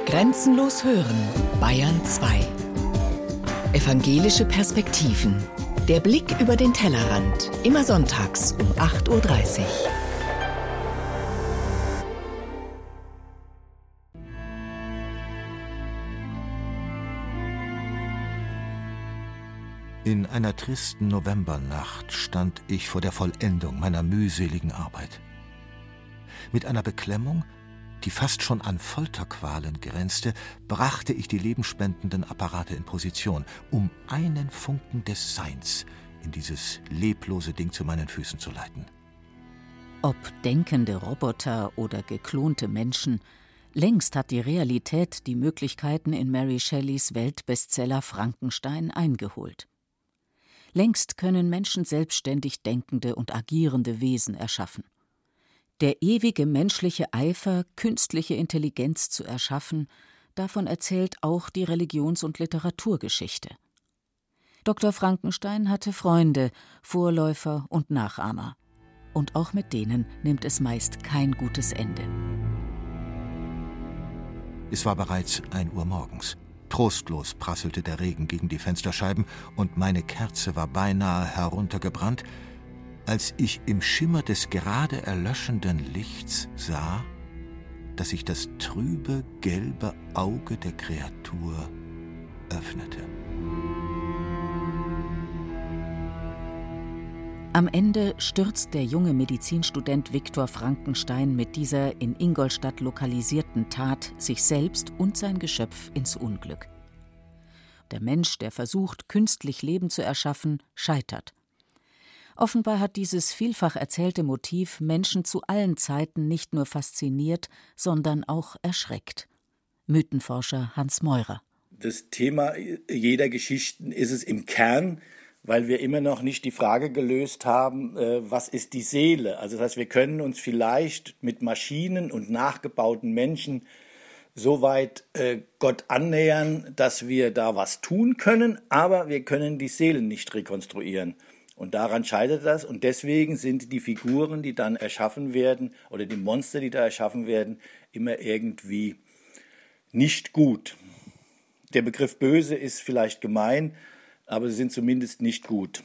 Grenzenlos hören, Bayern 2. Evangelische Perspektiven. Der Blick über den Tellerrand. Immer sonntags um 8:30 Uhr. In einer tristen Novembernacht stand ich vor der Vollendung meiner mühseligen Arbeit. Mit einer Beklemmung, die fast schon an Folterqualen grenzte, brachte ich die lebenspendenden Apparate in Position, um einen Funken des Seins in dieses leblose Ding zu meinen Füßen zu leiten. Ob denkende Roboter oder geklonte Menschen, längst hat die Realität die Möglichkeiten in Mary Shelleys Weltbestseller Frankenstein eingeholt. Längst können Menschen selbstständig denkende und agierende Wesen erschaffen. Der ewige menschliche Eifer, künstliche Intelligenz zu erschaffen, davon erzählt auch die Religions- und Literaturgeschichte. Dr. Frankenstein hatte Freunde, Vorläufer und Nachahmer. Und auch mit denen nimmt es meist kein gutes Ende. Es war bereits 1 Uhr morgens. Trostlos prasselte der Regen gegen die Fensterscheiben und meine Kerze war beinahe heruntergebrannt, als ich im Schimmer des gerade erlöschenden Lichts sah, dass sich das trübe, gelbe Auge der Kreatur öffnete. Am Ende stürzt der junge Medizinstudent Viktor Frankenstein mit dieser in Ingolstadt lokalisierten Tat sich selbst und sein Geschöpf ins Unglück. Der Mensch, der versucht, künstlich Leben zu erschaffen, scheitert. Offenbar hat dieses vielfach erzählte Motiv Menschen zu allen Zeiten nicht nur fasziniert, sondern auch erschreckt. Mythenforscher Hans Meurer. Das Thema jeder Geschichten ist es im Kern, weil wir immer noch nicht die Frage gelöst haben, was ist die Seele? Also das heißt, wir können uns vielleicht mit Maschinen und nachgebauten Menschen so weit Gott annähern, dass wir da was tun können, aber wir können die Seelen nicht rekonstruieren. Und daran scheitert das. Und deswegen sind die Figuren, die dann erschaffen werden, oder die Monster, die da erschaffen werden, immer irgendwie nicht gut. Der Begriff böse ist vielleicht gemein, aber sie sind zumindest nicht gut.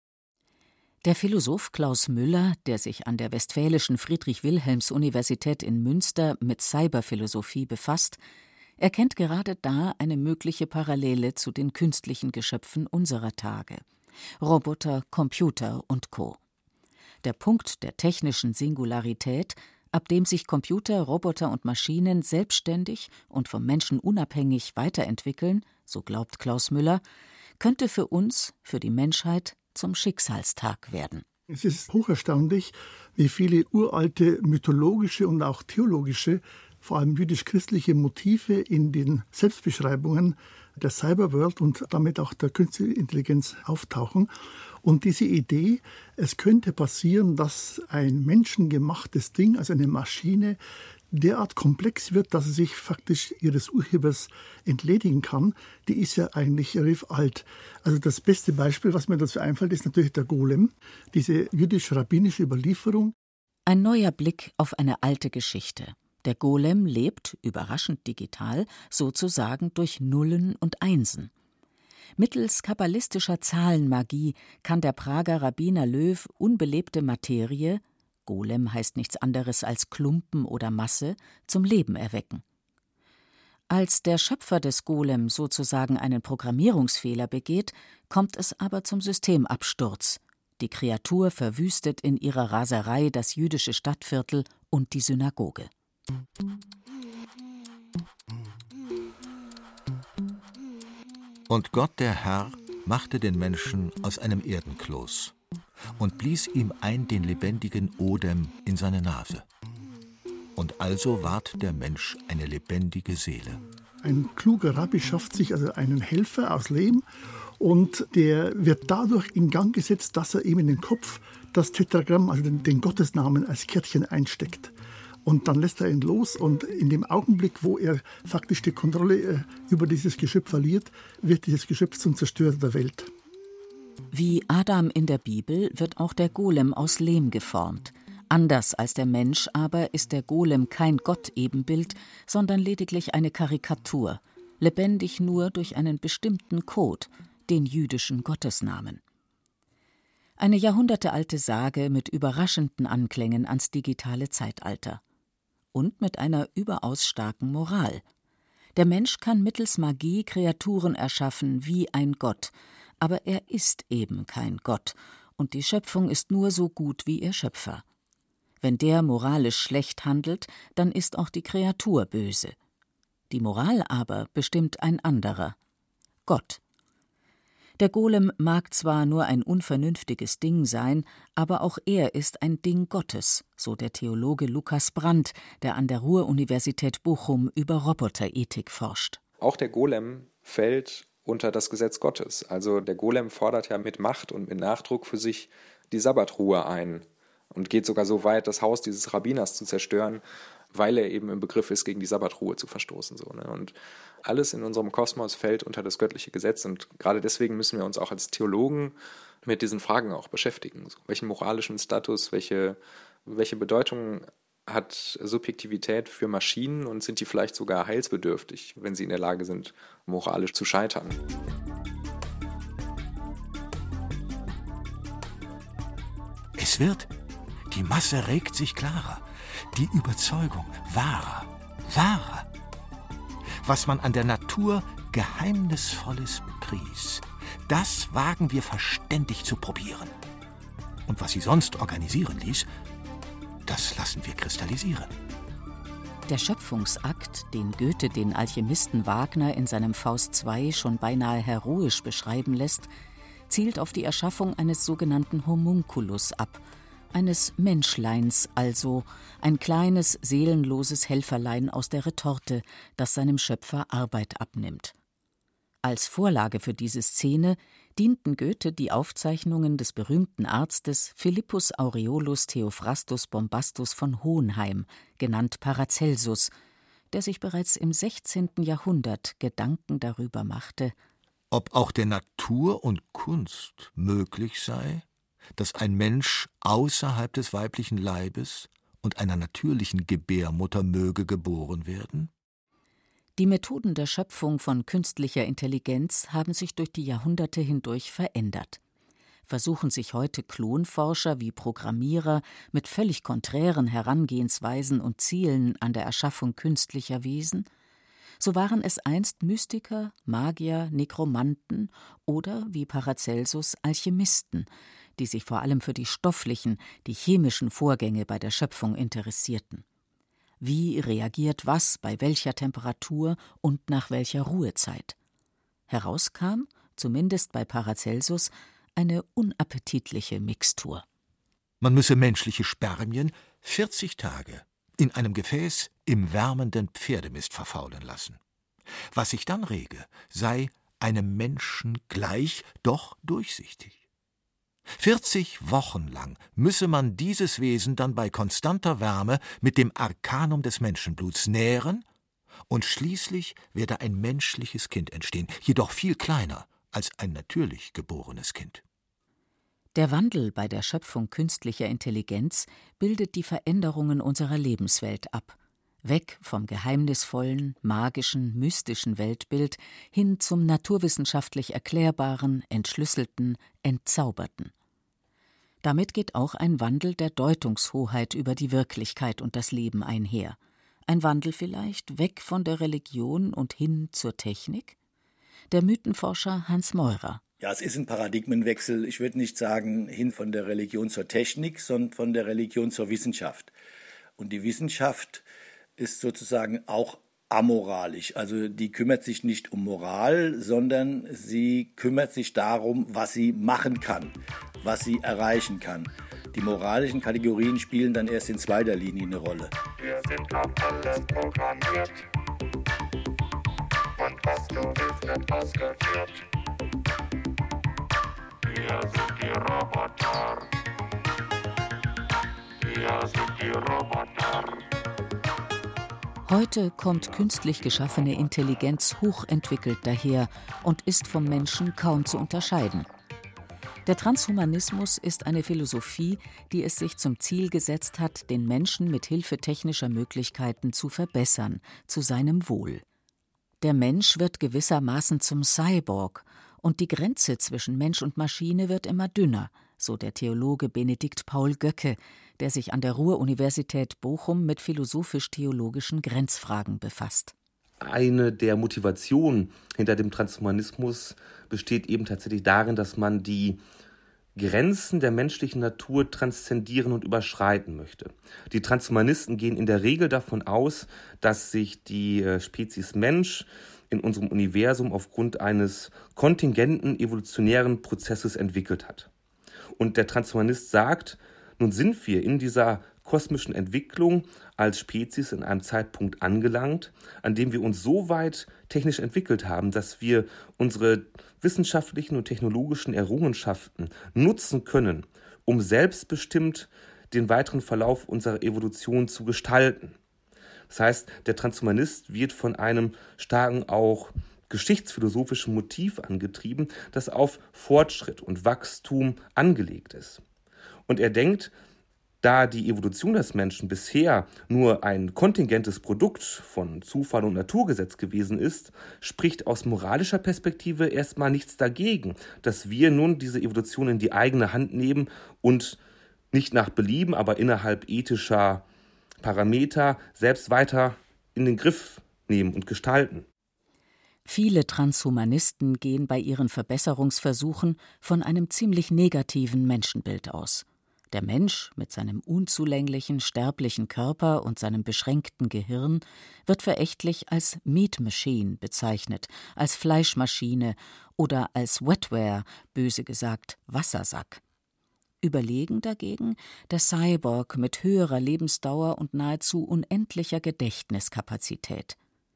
Der Philosoph Klaus Müller, der sich an der Westfälischen Friedrich-Wilhelms-Universität in Münster mit Cyberphilosophie befasst, erkennt gerade da eine mögliche Parallele zu den künstlichen Geschöpfen unserer Tage. Roboter, Computer und Co. Der Punkt der technischen Singularität, ab dem sich Computer, Roboter und Maschinen selbstständig und vom Menschen unabhängig weiterentwickeln, so glaubt Klaus Müller, könnte für uns, für die Menschheit, zum Schicksalstag werden. Es ist hocherstaunlich, wie viele uralte mythologische und auch theologische, vor allem jüdisch-christliche Motive in den Selbstbeschreibungen der Cyberworld und damit auch der künstlichen Intelligenz auftauchen. Und diese Idee, es könnte passieren, dass ein menschengemachtes Ding, also eine Maschine, derart komplex wird, dass sie sich faktisch ihres Urhebers entledigen kann, die ist ja eigentlich relativ alt. Also das beste Beispiel, was mir dazu einfällt, ist natürlich der Golem, diese jüdisch-rabbinische Überlieferung. Ein neuer Blick auf eine alte Geschichte. Der Golem lebt, überraschend digital, sozusagen durch Nullen und Einsen. Mittels kabbalistischer Zahlenmagie kann der Prager Rabbiner Löw unbelebte Materie, Golem heißt nichts anderes als Klumpen oder Masse, zum Leben erwecken. Als der Schöpfer des Golem sozusagen einen Programmierungsfehler begeht, kommt es aber zum Systemabsturz. Die Kreatur verwüstet in ihrer Raserei das jüdische Stadtviertel und die Synagoge. Und Gott, der Herr, machte den Menschen aus einem Erdenkloß und blies ihm ein den lebendigen Odem in seine Nase. Und also ward der Mensch eine lebendige Seele. Ein kluger Rabbi schafft sich also einen Helfer aus Lehm und der wird dadurch in Gang gesetzt, dass er ihm in den Kopf das Tetragramm, also den Gottesnamen als Kärtchen einsteckt. Und dann lässt er ihn los und in dem Augenblick, wo er faktisch die Kontrolle über dieses Geschöpf verliert, wird dieses Geschöpf zum Zerstörer der Welt. Wie Adam in der Bibel wird auch der Golem aus Lehm geformt, Anders als der Mensch aber ist der Golem kein Gottebenbild, sondern lediglich eine Karikatur, lebendig nur durch einen bestimmten Code, den jüdischen Gottesnamen. Eine jahrhundertealte Sage mit überraschenden Anklängen ans digitale Zeitalter. Und mit einer überaus starken Moral. Der Mensch kann mittels Magie Kreaturen erschaffen wie ein Gott, aber er ist eben kein Gott, und die Schöpfung ist nur so gut wie ihr Schöpfer. Wenn der moralisch schlecht handelt, dann ist auch die Kreatur böse. Die Moral aber bestimmt ein anderer: Gott. Der Golem mag zwar nur ein unvernünftiges Ding sein, aber auch er ist ein Ding Gottes, so der Theologe Lukas Brandt, der an der Ruhr-Universität Bochum über Roboterethik forscht. Auch der Golem fällt unter das Gesetz Gottes. Also der Golem fordert ja mit Macht und mit Nachdruck für sich die Sabbatruhe ein und geht sogar so weit, das Haus dieses Rabbiners zu zerstören, weil er eben im Begriff ist, gegen die Sabbatruhe zu verstoßen. Und alles in unserem Kosmos fällt unter das göttliche Gesetz, und gerade deswegen müssen wir uns auch als Theologen mit diesen Fragen auch beschäftigen. Welchen moralischen Status, welche Bedeutung hat Subjektivität für Maschinen, und sind die vielleicht sogar heilsbedürftig, wenn sie in der Lage sind, moralisch zu scheitern? Es wird. Die Masse regt sich klarer. Die Überzeugung wahrer. Was man an der Natur Geheimnisvolles pries, das wagen wir verständig zu probieren. Und was sie sonst organisieren ließ, das lassen wir kristallisieren. Der Schöpfungsakt, den Goethe den Alchemisten Wagner in seinem Faust II schon beinahe heroisch beschreiben lässt, zielt auf die Erschaffung eines sogenannten Homunculus ab, eines Menschleins also, ein kleines, seelenloses Helferlein aus der Retorte, das seinem Schöpfer Arbeit abnimmt. Als Vorlage für diese Szene dienten Goethe die Aufzeichnungen des berühmten Arztes Philippus Aureolus Theophrastus Bombastus von Hohenheim, genannt Paracelsus, der sich bereits im 16. Jahrhundert Gedanken darüber machte, ob auch der Natur und Kunst möglich sei, dass ein Mensch außerhalb des weiblichen Leibes und einer natürlichen Gebärmutter möge geboren werden? Die Methoden der Schöpfung von künstlicher Intelligenz haben sich durch die Jahrhunderte hindurch verändert. Versuchen sich heute Klonforscher wie Programmierer mit völlig konträren Herangehensweisen und Zielen an der Erschaffung künstlicher Wesen? So waren es einst Mystiker, Magier, Nekromanten oder, wie Paracelsus, Alchemisten, die sich vor allem für die stofflichen, die chemischen Vorgänge bei der Schöpfung interessierten. Wie reagiert was bei welcher Temperatur und nach welcher Ruhezeit? Herauskam, zumindest bei Paracelsus, eine unappetitliche Mixtur. Man müsse menschliche Spermien 40 Tage in einem Gefäß im wärmenden Pferdemist verfaulen lassen. Was sich dann rege, sei einem Menschen gleich, doch durchsichtig. 40 Wochen lang müsse man dieses Wesen dann bei konstanter Wärme mit dem Arkanum des Menschenbluts nähren, und schließlich werde ein menschliches Kind entstehen, jedoch viel kleiner als ein natürlich geborenes Kind. Der Wandel bei der Schöpfung künstlicher Intelligenz bildet die Veränderungen unserer Lebenswelt ab, weg vom geheimnisvollen, magischen, mystischen Weltbild hin zum naturwissenschaftlich erklärbaren, entschlüsselten, entzauberten. Damit geht auch ein Wandel der Deutungshoheit über die Wirklichkeit und das Leben einher. Ein Wandel vielleicht weg von der Religion und hin zur Technik? Der Mythenforscher Hans Meurer. Ja, es ist ein Paradigmenwechsel. Ich würde nicht sagen, hin von der Religion zur Technik, sondern von der Religion zur Wissenschaft. Und die Wissenschaft ist sozusagen auch amoralisch. Also die kümmert sich nicht um Moral, sondern sie kümmert sich darum, was sie machen kann, was sie erreichen kann. Die moralischen Kategorien spielen dann erst in zweiter Linie eine Rolle. Wir sind auf alles programmiert. Und was du willst, wird ausgeführt. Wir sind die Roboter. Wir sind die Roboter. Heute kommt künstlich geschaffene Intelligenz hochentwickelt daher und ist vom Menschen kaum zu unterscheiden. Der Transhumanismus ist eine Philosophie, die es sich zum Ziel gesetzt hat, den Menschen mit Hilfe technischer Möglichkeiten zu verbessern, zu seinem Wohl. Der Mensch wird gewissermaßen zum Cyborg und die Grenze zwischen Mensch und Maschine wird immer dünner, so der Theologe Benedikt Paul Göcke, der sich an der Ruhr-Universität Bochum mit philosophisch-theologischen Grenzfragen befasst. Eine der Motivationen hinter dem Transhumanismus besteht eben tatsächlich darin, dass man die Grenzen der menschlichen Natur transzendieren und überschreiten möchte. Die Transhumanisten gehen in der Regel davon aus, dass sich die Spezies Mensch in unserem Universum aufgrund eines kontingenten evolutionären Prozesses entwickelt hat. Und der Transhumanist sagt, nun sind wir in dieser kosmischen Entwicklung als Spezies in einem Zeitpunkt angelangt, an dem wir uns so weit technisch entwickelt haben, dass wir unsere wissenschaftlichen und technologischen Errungenschaften nutzen können, um selbstbestimmt den weiteren Verlauf unserer Evolution zu gestalten. Das heißt, der Transhumanist wird von einem starken auch geschichtsphilosophischen Motiv angetrieben, das auf Fortschritt und Wachstum angelegt ist. Und er denkt, da die Evolution des Menschen bisher nur ein kontingentes Produkt von Zufall und Naturgesetz gewesen ist, spricht aus moralischer Perspektive erstmal nichts dagegen, dass wir nun diese Evolution in die eigene Hand nehmen und nicht nach Belieben, aber innerhalb ethischer Parameter selbst weiter in den Griff nehmen und gestalten. Viele Transhumanisten gehen bei ihren Verbesserungsversuchen von einem ziemlich negativen Menschenbild aus. Der Mensch mit seinem unzulänglichen, sterblichen Körper und seinem beschränkten Gehirn wird verächtlich als Meat Machine bezeichnet, als Fleischmaschine oder als Wetware, böse gesagt Wassersack. Überlegen dagegen der Cyborg mit höherer Lebensdauer und nahezu unendlicher Gedächtniskapazität.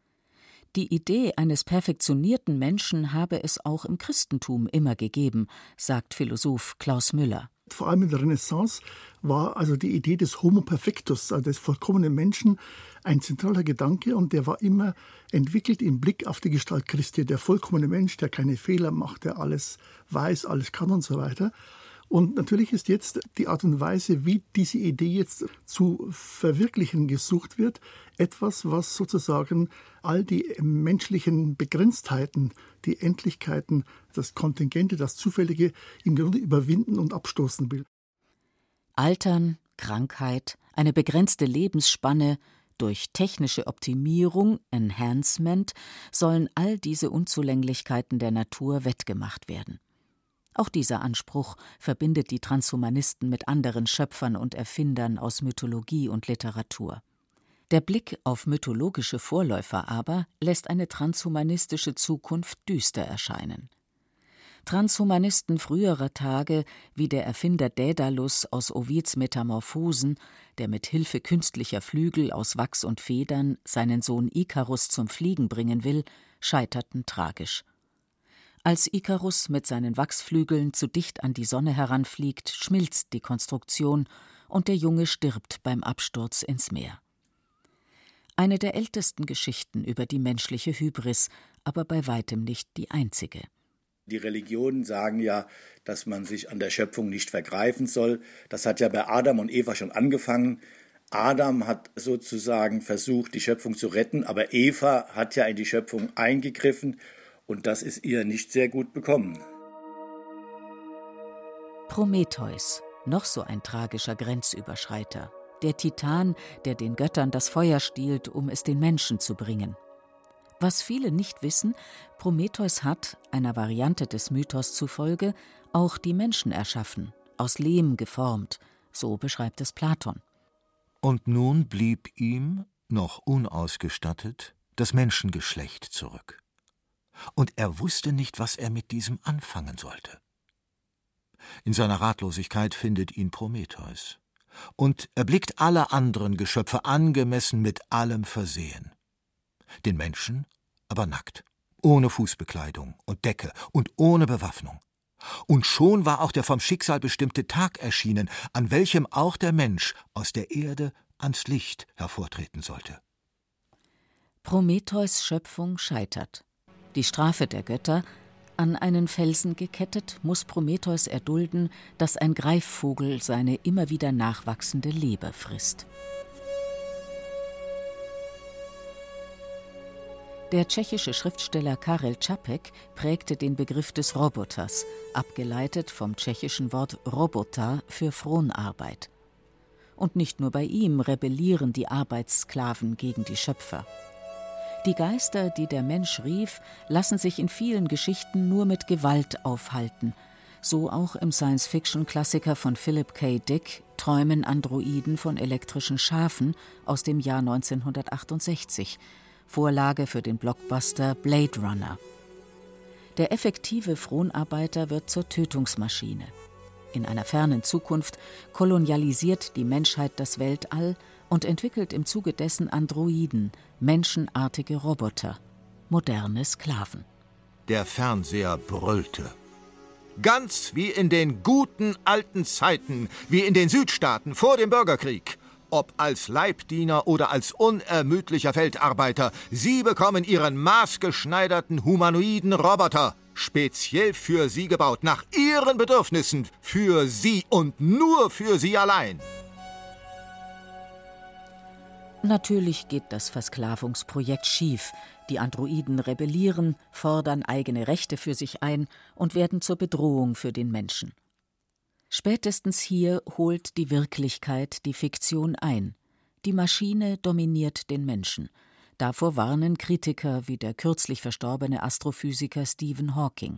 Die Idee eines perfektionierten Menschen habe es auch im Christentum immer gegeben, sagt Philosoph Klaus Müller. Vor allem in der Renaissance war also die Idee des Homo perfectus, also des vollkommenen Menschen, ein zentraler Gedanke und der war immer entwickelt im Blick auf die Gestalt Christi, der vollkommene Mensch, der keine Fehler macht, der alles weiß, alles kann und so weiter. Und natürlich ist jetzt die Art und Weise, wie diese Idee jetzt zu verwirklichen gesucht wird, etwas, was sozusagen all die menschlichen Begrenztheiten, die Endlichkeiten, das Kontingente, das Zufällige im Grunde überwinden und abstoßen will. Altern, Krankheit, eine begrenzte Lebensspanne, durch technische Optimierung, Enhancement, sollen all diese Unzulänglichkeiten der Natur wettgemacht werden. Auch dieser Anspruch verbindet die Transhumanisten mit anderen Schöpfern und Erfindern aus Mythologie und Literatur. Der Blick auf mythologische Vorläufer aber lässt eine transhumanistische Zukunft düster erscheinen. Transhumanisten früherer Tage, wie der Erfinder Daedalus aus Ovids Metamorphosen, der mit Hilfe künstlicher Flügel aus Wachs und Federn seinen Sohn Ikarus zum Fliegen bringen will, scheiterten tragisch. Als Ikarus mit seinen Wachsflügeln zu dicht an die Sonne heranfliegt, schmilzt die Konstruktion und der Junge stirbt beim Absturz ins Meer. Eine der ältesten Geschichten über die menschliche Hybris, aber bei weitem nicht die einzige. Die Religionen sagen ja, dass man sich an der Schöpfung nicht vergreifen soll. Das hat ja bei Adam und Eva schon angefangen. Adam hat sozusagen versucht, die Schöpfung zu retten, aber Eva hat ja in die Schöpfung eingegriffen. Und das ist ihr nicht sehr gut bekommen. Prometheus, noch so ein tragischer Grenzüberschreiter. Der Titan, der den Göttern das Feuer stiehlt, um es den Menschen zu bringen. Was viele nicht wissen, Prometheus hat, einer Variante des Mythos zufolge, auch die Menschen erschaffen, aus Lehm geformt. So beschreibt es Platon. Und nun blieb ihm, noch unausgestattet, das Menschengeschlecht zurück. Und er wusste nicht, was er mit diesem anfangen sollte. In seiner Ratlosigkeit findet ihn Prometheus und erblickt alle anderen Geschöpfe angemessen mit allem versehen. Den Menschen aber nackt, ohne Fußbekleidung und Decke und ohne Bewaffnung. Und schon war auch der vom Schicksal bestimmte Tag erschienen, an welchem auch der Mensch aus der Erde ans Licht hervortreten sollte. Prometheus' Schöpfung scheitert. Die Strafe der Götter: An einen Felsen gekettet, muss Prometheus erdulden, dass ein Greifvogel seine immer wieder nachwachsende Leber frisst. Der tschechische Schriftsteller Karel Čapek prägte den Begriff des Roboters, abgeleitet vom tschechischen Wort Robota für Fronarbeit. Und nicht nur bei ihm rebellieren die Arbeitssklaven gegen die Schöpfer. Die Geister, die der Mensch rief, lassen sich in vielen Geschichten nur mit Gewalt aufhalten. So auch im Science-Fiction-Klassiker von Philip K. Dick Träumen Androiden von elektrischen Schafen aus dem Jahr 1968, Vorlage für den Blockbuster Blade Runner. Der effektive Fronarbeiter wird zur Tötungsmaschine. In einer fernen Zukunft kolonialisiert die Menschheit das Weltall und entwickelt im Zuge dessen Androiden, menschenartige Roboter, moderne Sklaven. Der Fernseher brüllte. Ganz wie in den guten alten Zeiten, wie in den Südstaaten vor dem Bürgerkrieg. Ob als Leibdiener oder als unermüdlicher Feldarbeiter, Sie bekommen Ihren maßgeschneiderten humanoiden Roboter, speziell für Sie gebaut, nach Ihren Bedürfnissen, für Sie und nur für Sie allein. Natürlich geht das Versklavungsprojekt schief. Die Androiden rebellieren, fordern eigene Rechte für sich ein und werden zur Bedrohung für den Menschen. Spätestens hier holt die Wirklichkeit die Fiktion ein. Die Maschine dominiert den Menschen. Davor warnen Kritiker wie der kürzlich verstorbene Astrophysiker Stephen Hawking.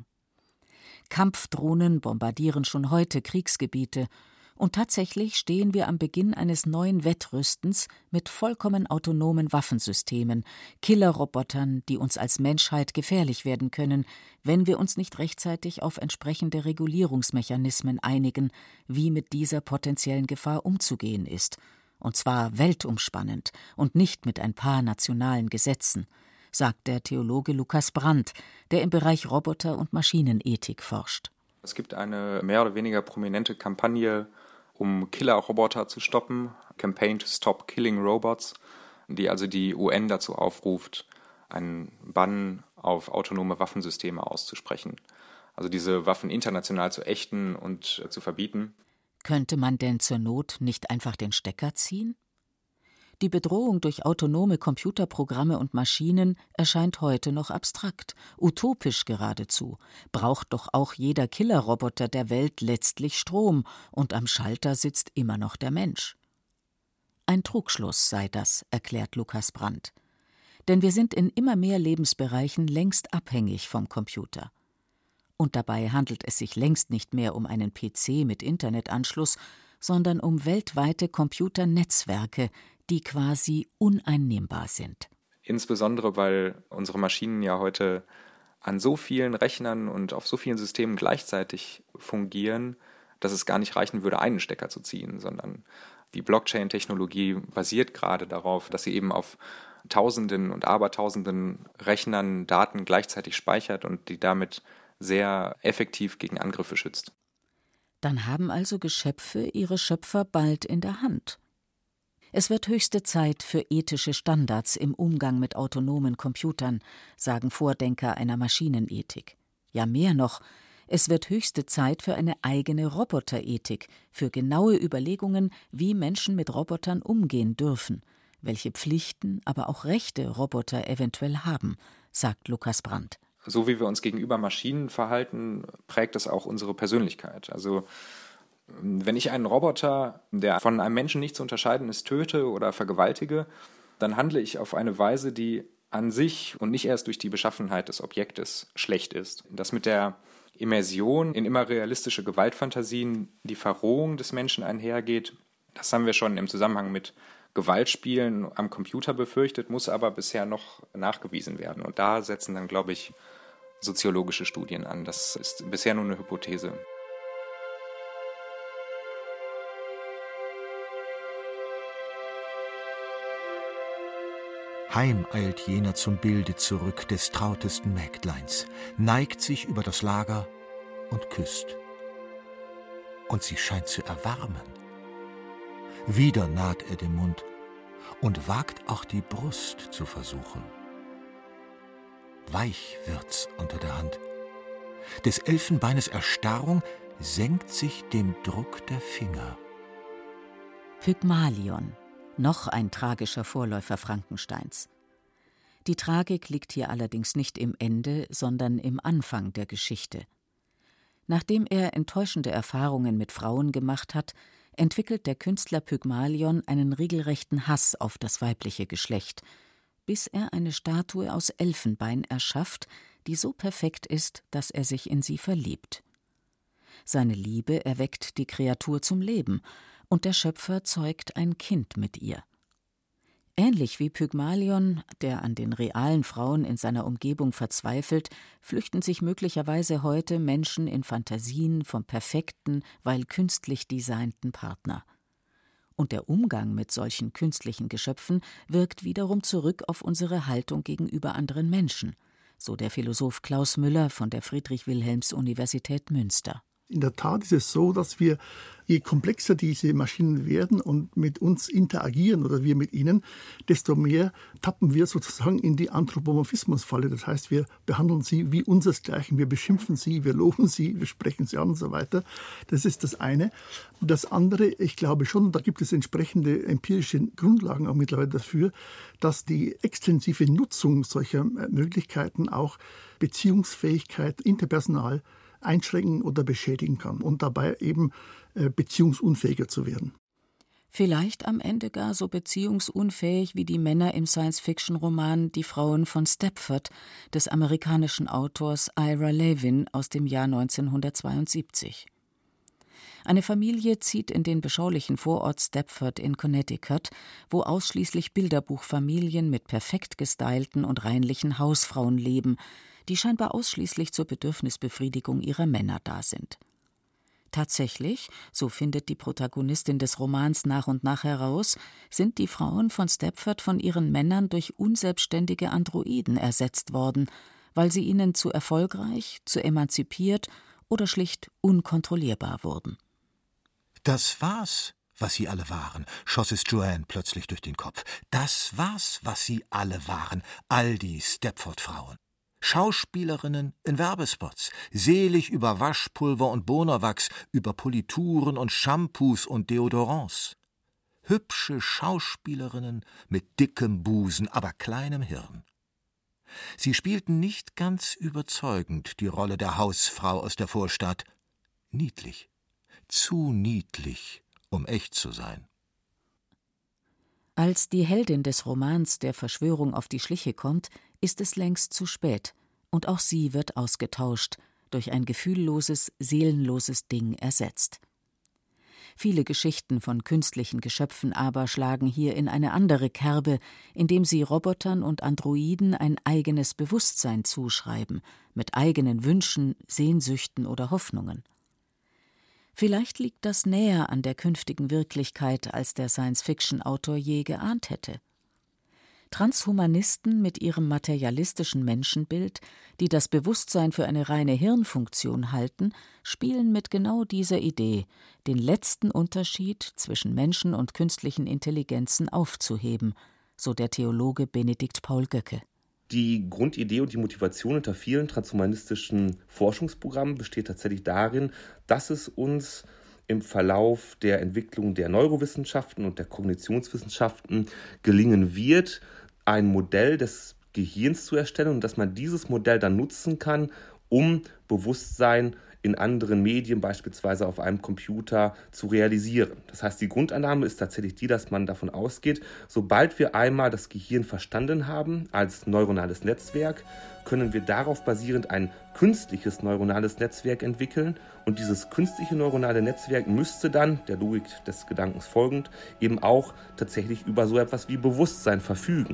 Kampfdrohnen bombardieren schon heute Kriegsgebiete. Und tatsächlich stehen wir am Beginn eines neuen Wettrüstens mit vollkommen autonomen Waffensystemen, Killerrobotern, die uns als Menschheit gefährlich werden können, wenn wir uns nicht rechtzeitig auf entsprechende Regulierungsmechanismen einigen, wie mit dieser potenziellen Gefahr umzugehen ist. Und zwar weltumspannend und nicht mit ein paar nationalen Gesetzen, sagt der Theologe Lukas Brandt, der im Bereich Roboter- und Maschinenethik forscht. Es gibt eine mehr oder weniger prominente Kampagne, um Killerroboter zu stoppen, Campaign to Stop Killing Robots, die also die UN dazu aufruft, einen Bann auf autonome Waffensysteme auszusprechen. Also diese Waffen international zu ächten und zu verbieten. Könnte man denn zur Not nicht einfach den Stecker ziehen? Die Bedrohung durch autonome Computerprogramme und Maschinen erscheint heute noch abstrakt, utopisch geradezu. Braucht doch auch jeder Killerroboter der Welt letztlich Strom und am Schalter sitzt immer noch der Mensch. Ein Trugschluss sei das, erklärt Lukas Brandt. Denn wir sind in immer mehr Lebensbereichen längst abhängig vom Computer. Und dabei handelt es sich längst nicht mehr um einen PC mit Internetanschluss, sondern um weltweite Computernetzwerke, die quasi uneinnehmbar sind. Insbesondere, weil unsere Maschinen ja heute an so vielen Rechnern und auf so vielen Systemen gleichzeitig fungieren, dass es gar nicht reichen würde, einen Stecker zu ziehen, sondern die Blockchain-Technologie basiert gerade darauf, dass sie eben auf Tausenden und Abertausenden Rechnern Daten gleichzeitig speichert und die damit sehr effektiv gegen Angriffe schützt. Dann haben also Geschöpfe ihre Schöpfer bald in der Hand. Es wird höchste Zeit für ethische Standards im Umgang mit autonomen Computern, sagen Vordenker einer Maschinenethik. Ja, mehr noch, es wird höchste Zeit für eine eigene Roboterethik, für genaue Überlegungen, wie Menschen mit Robotern umgehen dürfen, welche Pflichten, aber auch Rechte Roboter eventuell haben, sagt Lukas Brandt. So wie wir uns gegenüber Maschinen verhalten, prägt das auch unsere Persönlichkeit. Also wenn ich einen Roboter, der von einem Menschen nicht zu unterscheiden ist, töte oder vergewaltige, dann handle ich auf eine Weise, die an sich und nicht erst durch die Beschaffenheit des Objektes schlecht ist. Das mit der Immersion in immer realistische Gewaltfantasien, die Verrohung des Menschen einhergeht, das haben wir schon im Zusammenhang mit Gewaltspielen am Computer befürchtet, muss aber bisher noch nachgewiesen werden. Und da setzen dann, glaube ich, soziologische Studien an. Das ist bisher nur eine Hypothese. Heim eilt jener zum Bilde zurück des trautesten Mägdleins, neigt sich über das Lager und küsst. Und sie scheint zu erwärmen. Wieder naht er dem Mund und wagt auch die Brust zu versuchen. Weich wird's unter der Hand, Des Elfenbeines Erstarrung senkt sich dem Druck der Finger. Pygmalion, noch ein tragischer Vorläufer Frankensteins. Die Tragik liegt hier allerdings nicht im Ende, sondern im Anfang der Geschichte. Nachdem er enttäuschende Erfahrungen mit Frauen gemacht hat, entwickelt der Künstler Pygmalion einen regelrechten Hass auf das weibliche Geschlecht, bis er eine Statue aus Elfenbein erschafft, die so perfekt ist, dass er sich in sie verliebt. Seine Liebe erweckt die Kreatur zum Leben, und der Schöpfer zeugt ein Kind mit ihr. Ähnlich wie Pygmalion, der an den realen Frauen in seiner Umgebung verzweifelt, flüchten sich möglicherweise heute Menschen in Fantasien vom perfekten, weil künstlich designten Partner. Und der Umgang mit solchen künstlichen Geschöpfen wirkt wiederum zurück auf unsere Haltung gegenüber anderen Menschen, so der Philosoph Klaus Müller von der Friedrich-Wilhelms-Universität Münster. In der Tat ist es so, dass wir, je komplexer diese Maschinen werden und mit uns interagieren oder wir mit ihnen, desto mehr tappen wir sozusagen in die Anthropomorphismusfalle. Das heißt, wir behandeln sie wie unsersgleichen, wir beschimpfen sie, wir loben sie, wir sprechen sie an und so weiter. Das ist das eine. Das andere, ich glaube schon, da gibt es entsprechende empirische Grundlagen auch mittlerweile dafür, dass die extensive Nutzung solcher Möglichkeiten auch Beziehungsfähigkeit, interpersonal einschränken oder beschädigen kann und dabei eben beziehungsunfähiger zu werden. Vielleicht am Ende gar so beziehungsunfähig wie die Männer im Science-Fiction-Roman Die Frauen von Stepford des amerikanischen Autors Ira Levin aus dem Jahr 1972. Eine Familie zieht in den beschaulichen Vorort Stepford in Connecticut, wo ausschließlich Bilderbuchfamilien mit perfekt gestylten und reinlichen Hausfrauen leben, die scheinbar ausschließlich zur Bedürfnisbefriedigung ihrer Männer da sind. Tatsächlich, so findet die Protagonistin des Romans nach und nach heraus, sind die Frauen von Stepford von ihren Männern durch unselbstständige Androiden ersetzt worden, weil sie ihnen zu erfolgreich, zu emanzipiert oder schlicht unkontrollierbar wurden. Das war's, was sie alle waren, schoss es Joanne plötzlich durch den Kopf. Das war's, was sie alle waren, all die Stepford-Frauen. Schauspielerinnen in Werbespots, selig über Waschpulver und Bohnerwachs, über Polituren und Shampoos und Deodorants. Hübsche Schauspielerinnen mit dickem Busen, aber kleinem Hirn. Sie spielten nicht ganz überzeugend die Rolle der Hausfrau aus der Vorstadt. Niedlich, zu niedlich, um echt zu sein. Als die Heldin des Romans der Verschwörung auf die Schliche kommt, ist es längst zu spät, und auch sie wird ausgetauscht, durch ein gefühlloses, seelenloses Ding ersetzt. Viele Geschichten von künstlichen Geschöpfen aber schlagen hier in eine andere Kerbe, indem sie Robotern und Androiden ein eigenes Bewusstsein zuschreiben, mit eigenen Wünschen, Sehnsüchten oder Hoffnungen. Vielleicht liegt das näher an der künftigen Wirklichkeit, als der Science-Fiction-Autor je geahnt hätte. Transhumanisten mit ihrem materialistischen Menschenbild, die das Bewusstsein für eine reine Hirnfunktion halten, spielen mit genau dieser Idee, den letzten Unterschied zwischen Menschen und künstlichen Intelligenzen aufzuheben, so der Theologe Benedikt Paul Göcke. Die Grundidee und die Motivation hinter vielen transhumanistischen Forschungsprogrammen besteht tatsächlich darin, dass es uns im Verlauf der Entwicklung der Neurowissenschaften und der Kognitionswissenschaften gelingen wird, ein Modell des Gehirns zu erstellen und dass man dieses Modell dann nutzen kann, um Bewusstsein in anderen Medien, beispielsweise auf einem Computer, zu realisieren. Das heißt, die Grundannahme ist tatsächlich die, dass man davon ausgeht, sobald wir einmal das Gehirn verstanden haben als neuronales Netzwerk, können wir darauf basierend ein künstliches neuronales Netzwerk entwickeln und dieses künstliche neuronale Netzwerk müsste dann, der Logik des Gedankens folgend, eben auch tatsächlich über so etwas wie Bewusstsein verfügen.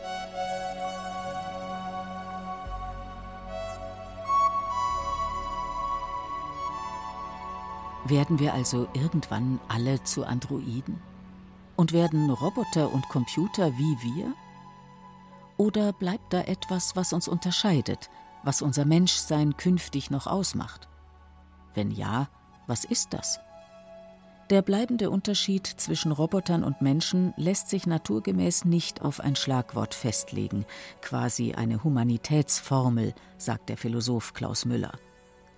Werden wir also irgendwann alle zu Androiden? Und werden Roboter und Computer wie wir? Oder bleibt da etwas, was uns unterscheidet, was unser Menschsein künftig noch ausmacht? Wenn ja, was ist das? Der bleibende Unterschied zwischen Robotern und Menschen lässt sich naturgemäß nicht auf ein Schlagwort festlegen, quasi eine Humanitätsformel, sagt der Philosoph Klaus Müller.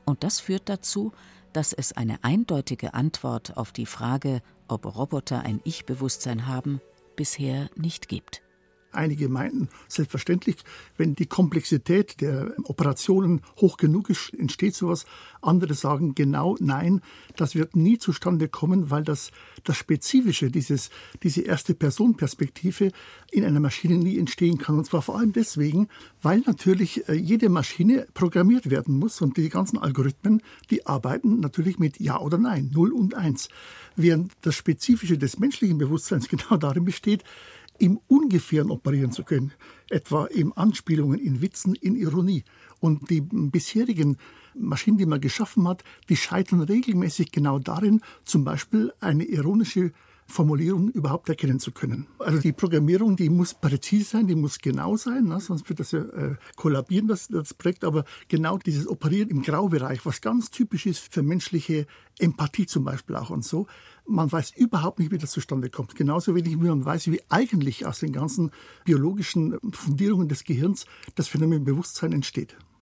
Und das führt dazu, dass es eine eindeutige Antwort auf die Frage, ob Roboter ein Ich-Bewusstsein haben, bisher nicht gibt. Einige meinten, selbstverständlich, wenn die Komplexität der Operationen hoch genug ist, entsteht sowas. Andere sagen genau, nein, das wird nie zustande kommen, weil das Spezifische, diese Erste-Person-Perspektive in einer Maschine nie entstehen kann. Und zwar vor allem deswegen, weil natürlich jede Maschine programmiert werden muss und die ganzen Algorithmen, die arbeiten natürlich mit Ja oder Nein, 0 und 1. Während das Spezifische des menschlichen Bewusstseins genau darin besteht, im Ungefähren operieren zu können, etwa in Anspielungen, in Witzen, in Ironie. Und die bisherigen Maschinen, die man geschaffen hat, die scheitern regelmäßig genau darin, zum Beispiel eine ironische Formulierung überhaupt erkennen zu können. Also die Programmierung, die muss präzise sein, die muss genau sein, ne? Sonst wird das ja kollabieren, das Projekt. Aber genau dieses Operieren im Graubereich, was ganz typisch ist für menschliche Empathie zum Beispiel auch und so, man weiß überhaupt nicht, wie das zustande kommt. Genauso wenig, wie man weiß, wie eigentlich aus den ganzen biologischen Fundierungen des Gehirns das Phänomen Bewusstsein entsteht.